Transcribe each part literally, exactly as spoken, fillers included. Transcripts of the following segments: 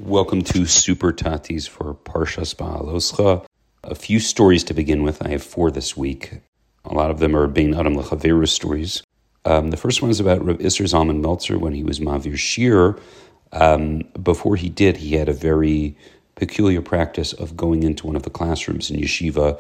Welcome to Super Tatis for Parshas Ba'aloscha. A few stories to begin with. I have four this week. A lot of them are Bein Adam L'Chaveru stories. Um, the first one is about Rav Isser Zalman Meltzer when he was Mavir Shir. Um, before he did, he had a very peculiar practice of going into one of the classrooms in yeshiva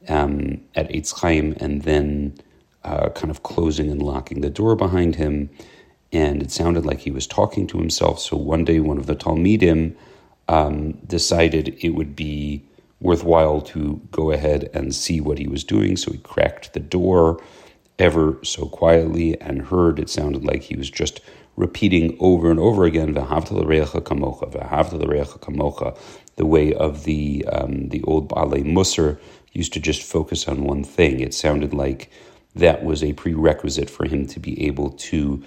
um, at Eitz Chaim and then uh, kind of closing and locking the door behind him. And it sounded like he was talking to himself. So one day, one of the Talmidim um, decided it would be worthwhile to go ahead and see what he was doing. So he cracked the door ever so quietly and heard it sounded like he was just repeating over and over again, V'ahavta l'reacha kamocha, V'ahavta l'reacha kamocha, the way of the um, the old Baalei Musar used to just focus on one thing. It sounded like that was a prerequisite for him to be able to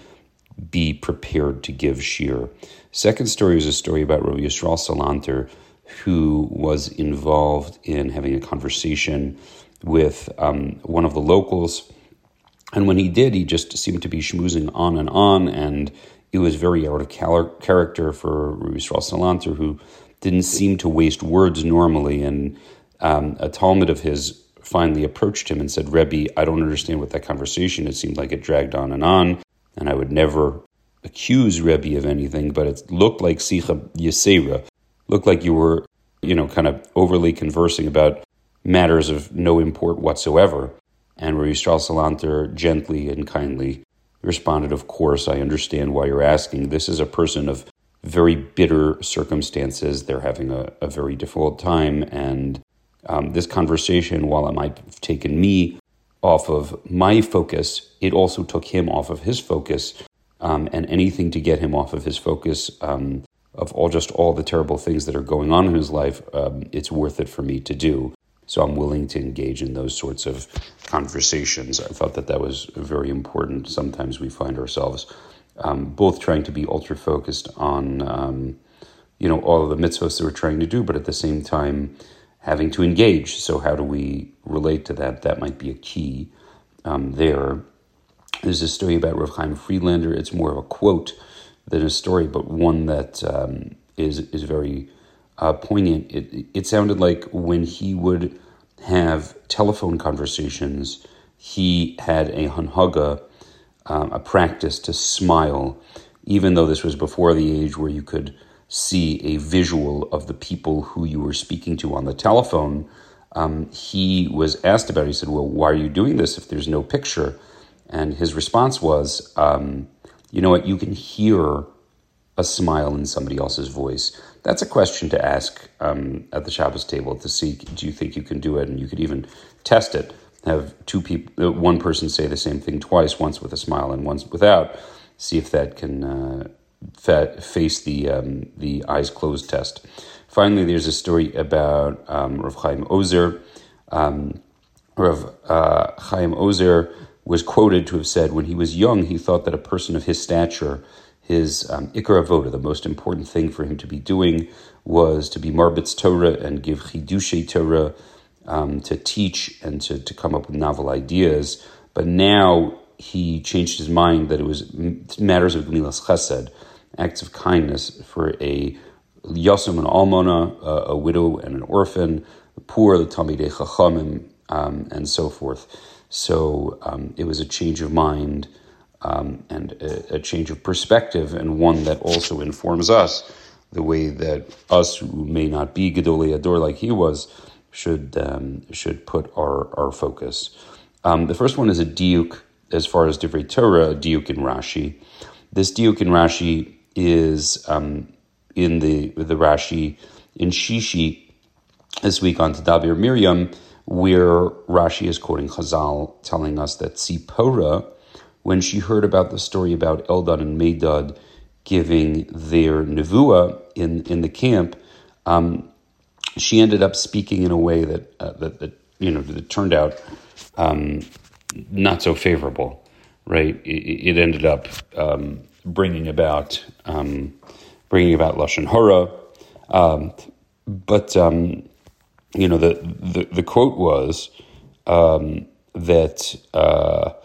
be prepared to give shir. Second story is a story about Rav Yisrael Salanter, who was involved in having a conversation with um, one of the locals. And when he did, he just seemed to be schmoozing on and on, and it was very out of cal- character for Rav Yisrael Salanter, who didn't seem to waste words normally. And um, a Talmud of his finally approached him and said, Rebbe, I don't understand what that conversation, it seemed like it dragged on and on. And I would never accuse Rebbe of anything, but it looked like Sicha Yesera, looked like you were, you know, kind of overly conversing about matters of no import whatsoever. And Rav Yisrael Salanter gently and kindly responded, of course, I understand why you're asking. This is a person of very bitter circumstances. They're having a, a very difficult time. And um, this conversation, while it might have taken me off of my focus, it also took him off of his focus, um, and anything to get him off of his focus um, of all just all the terrible things that are going on in his life, um, it's worth it for me to do. So I'm willing to engage in those sorts of conversations. I thought that that was very important. Sometimes we find ourselves um, both trying to be ultra focused on, um, you know, all of the mitzvahs that we're trying to do, but at the same time having to engage. So how do we relate to that? That might be a key um, there. There's a story about Rav Chaim Friedlander. It's more of a quote than a story, but one that um, is is very uh, poignant. It, it sounded like when he would have telephone conversations, he had a hanhaga, um, a practice to smile, even though this was before the age where you could see a visual of the people who you were speaking to on the telephone. Um, he was asked about it. He said, well, why are you doing this if there's no picture? And his response was, um, you know what, you can hear a smile in somebody else's voice. That's a question to ask um, at the Shabbos table to see, do you think you can do it? And you could even test it. Have two people, one person say the same thing twice, once with a smile and once without. See if that can uh, face the um, the eyes closed test. Finally, there's a story about um, Rav Chaim Ozer. Um, Rav uh, Chaim Ozer was quoted to have said, when he was young, he thought that a person of his stature, his um, Ikar Avoda, the most important thing for him to be doing was to be Marbitz Torah and give Chidushei Torah, um, to teach and to, to come up with novel ideas. But now he changed his mind that it was matters of Gemilas Chesed, acts of kindness for a Yosem and Almona, a, a widow and an orphan, the poor, the Talmidei Chachamim, um, and so forth. So um, it was a change of mind um, and a, a change of perspective, and one that also informs us the way that us who may not be Gedolei Ador like he was should um, should put our, our focus. Um, the first one is a diuk as far as Divrei Torah, a diuk in Rashi. This diuk in Rashi is um, in the the Rashi in Shishi this week on Tadabir Miriam, where Rashi is quoting Chazal, telling us that Tzipora, when she heard about the story about Eldad and Medad giving their nevuah in, in the camp, um, she ended up speaking in a way that uh, that, that you know that turned out um, not so favorable, right? It, it ended up um, bringing about um, bringing about lashon hara, um, but. Um, You know, the, the, the quote was um, that uh,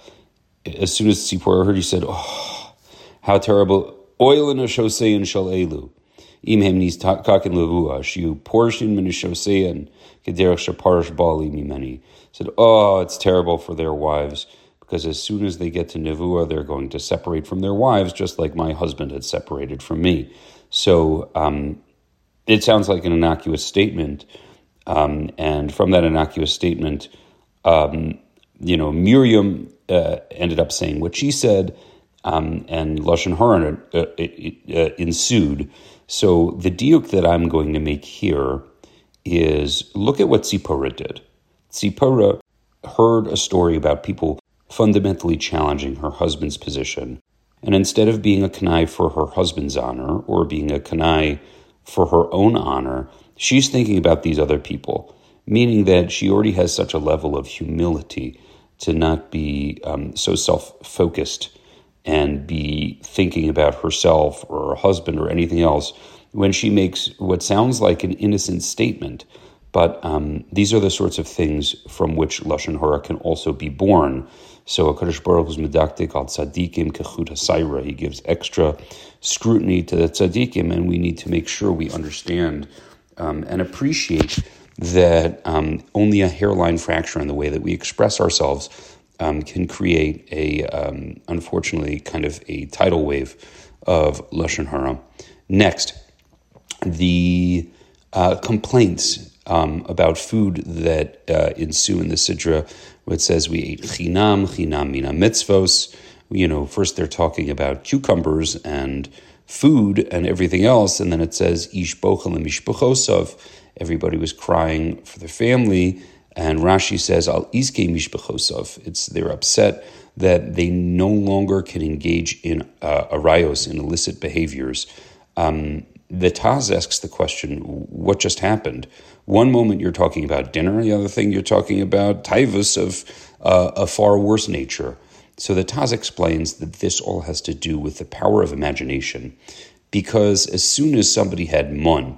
as soon as Tzipora heard, he said, oh, how terrible. Oil in a shosei and shal elu. Im hem nis kakin levua, shiu porshin minishosean, kederach shaparish bali mimeni. Said, oh, it's terrible for their wives, because as soon as they get to Nevuah, they're going to separate from their wives, just like my husband had separated from me. So um, it sounds like an innocuous statement, um, and from that innocuous statement, um, you know, Miriam uh, ended up saying what she said, um, and Lashon Hara uh, uh, ensued. So the diuk that I'm going to make here is, look at what Tzipora did. Tzipora heard a story about people fundamentally challenging her husband's position, and instead of being a kanai for her husband's honor or being a kanai for her own honor, she's thinking about these other people, meaning that she already has such a level of humility to not be um, so self-focused and be thinking about herself or her husband or anything else when she makes what sounds like an innocent statement. But um, these are the sorts of things from which Lashon Hara can also be born. So HaKadosh Baruch Hu's medaktik al tzadikim kechut hasayra. He gives extra scrutiny to the tzadikim, and we need to make sure we understand um, and appreciate that um, only a hairline fracture in the way that we express ourselves um, can create a, um, unfortunately, kind of a tidal wave of Lashon Hara. Next, the uh, complaints Um, about food that uh, ensue in the Sidra, where it says we ate chinam, chinam mina mitzvos. You know, first they're talking about cucumbers and food and everything else, and then it says ish bochel mishpachosov. Everybody was crying for their family, and Rashi says al iske mishpachosov. It's they're upset that they no longer can engage in uh, arayos, in illicit behaviors. Um, The Taz asks the question, what just happened? One moment you're talking about dinner, the other thing you're talking about taivus of uh, a far worse nature. So the Taz explains that this all has to do with the power of imagination, because as soon as somebody had mun,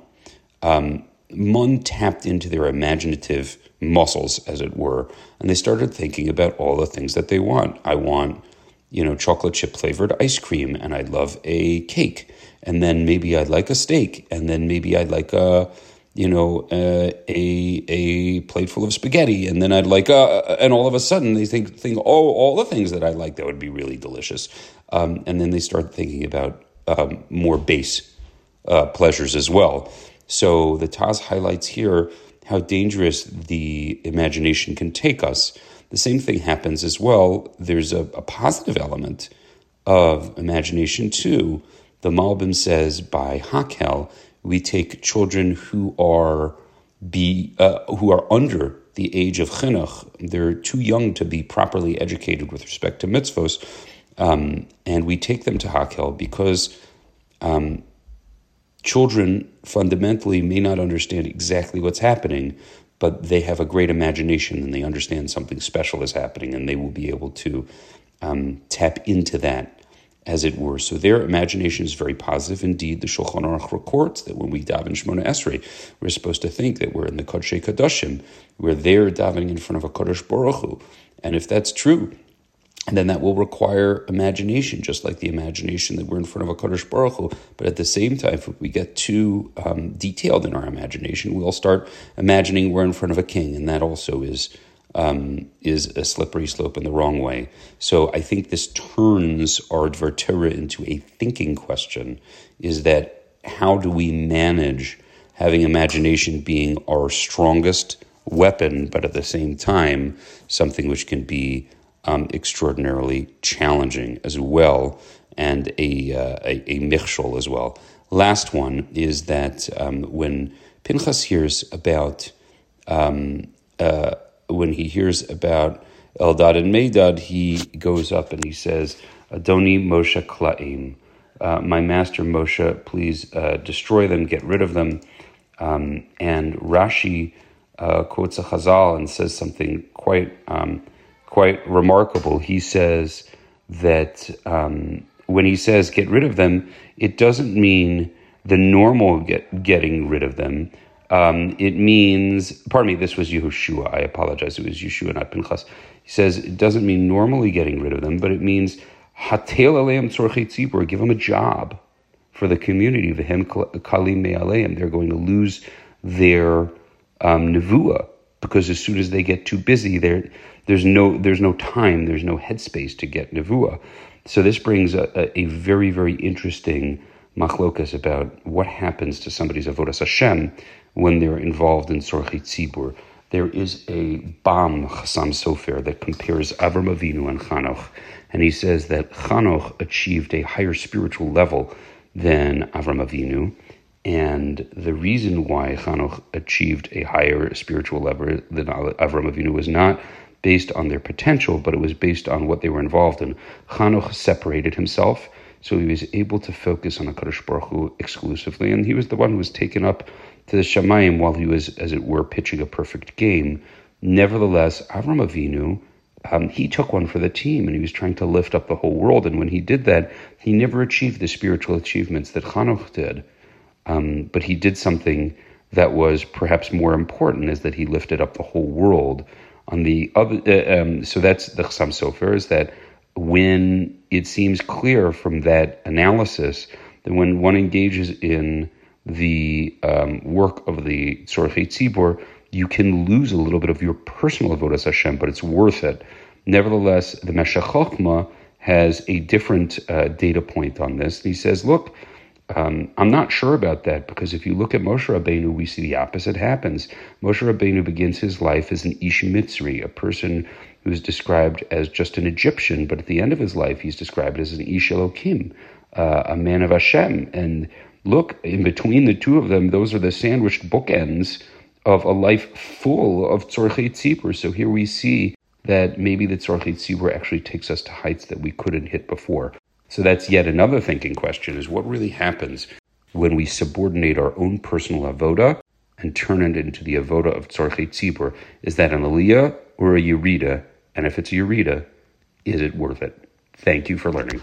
um, mun tapped into their imaginative muscles, as it were, and they started thinking about all the things that they want. I want, you know, chocolate chip flavored ice cream, and I'd love a cake. And then maybe I'd like a steak, and then maybe I'd like a, you know, uh, a a plate full of spaghetti, and then I'd like a, and all of a sudden they think think oh, all the things that I like that would be really delicious, um, and then they start thinking about um, more base uh, pleasures as well. So the Taz highlights here how dangerous the imagination can take us. The same thing happens as well. There's a, a positive element of imagination too. The Malbim says by Hakel, we take children who are be uh, who are under the age of chinuch. They're too young to be properly educated with respect to mitzvos, um, and we take them to Hakel because um, children fundamentally may not understand exactly what's happening, but they have a great imagination and they understand something special is happening, and they will be able to um, tap into that, as it were. So their imagination is very positive. Indeed, the Shulchan Aruch records that when we daven Shemona Esrei, we're supposed to think that we're in the Kodshei Kadoshim. We're there davening in front of a Kodesh Baruch Hu. And if that's true, then that will require imagination, just like the imagination that we're in front of a Kodesh Baruch Hu. But at the same time, if we get too um, detailed in our imagination, we'll start imagining we're in front of a king, and that also is Um, is a slippery slope in the wrong way. So I think this turns our Dvar Torah into a thinking question, is that how do we manage having imagination being our strongest weapon, but at the same time, something which can be um, extraordinarily challenging as well, and a, uh, a, a michshol as well. Last one is that um, when Pinchas hears about um, uh, when he hears about Eldad and Medad, he goes up and he says, Adoni Moshe Kla'im, uh, my master Moshe, please uh, destroy them, get rid of them. Um, and Rashi uh, quotes a Chazal and says something quite um, quite remarkable. He says that um, when he says get rid of them, it doesn't mean the normal get, getting rid of them. Um, it means, pardon me, this was Yehoshua. I apologize. It was Yeshua, not Pinchas. He says it doesn't mean normally getting rid of them, but it means hatel aleim tzorchei tzibur, give them a job for the community. V'hem kalim me'aleim. They're going to lose their um, nevuah, because as soon as they get too busy, there there's no there's no time, there's no headspace to get nevuah. So this brings a, a, a very, very interesting machlokas about what happens to somebody's avodas Hashem when they're involved in tzorchei tzibur. There is a Bam Chassam Sofer that compares Avram Avinu and Chanoch, and he says that Chanoch achieved a higher spiritual level than Avram Avinu, and the reason why Chanoch achieved a higher spiritual level than Avram Avinu was not based on their potential, but it was based on what they were involved in. Chanoch separated himself, so he was able to focus on HaKadosh Baruch Hu exclusively, and he was the one who was taken up to the Shamayim while he was, as it were, pitching a perfect game. Nevertheless, Avram Avinu, um, he took one for the team, and he was trying to lift up the whole world, and when he did that, he never achieved the spiritual achievements that Chanoch did. Um, but he did something that was perhaps more important, is that he lifted up the whole world. On the other, uh, um, so that's the Chassam Sofer, is that when it seems clear from that analysis that when one engages in the um, work of the Tzorchei Tzibur, you can lose a little bit of your personal avodas Hashem, but it's worth it. Nevertheless, the Meshech Chochmah has a different uh, data point on this. He says, look, um, I'm not sure about that, because if you look at Moshe Rabbeinu, we see the opposite happens. Moshe Rabbeinu begins his life as an Ish Mitzri, a person who is described as just an Egyptian, but at the end of his life, he's described as an Ish Elokim, uh, a man of Hashem. And look, in between the two of them, those are the sandwiched bookends of a life full of Tzorchei Tzibur. So here we see that maybe the Tzorchei Tzibur actually takes us to heights that we couldn't hit before. So that's yet another thinking question, is what really happens when we subordinate our own personal avoda and turn it into the avoda of Tzorchei Tzibur? Is that an aliyah or a yerida? And if it's a yerida, is it worth it? Thank you for learning.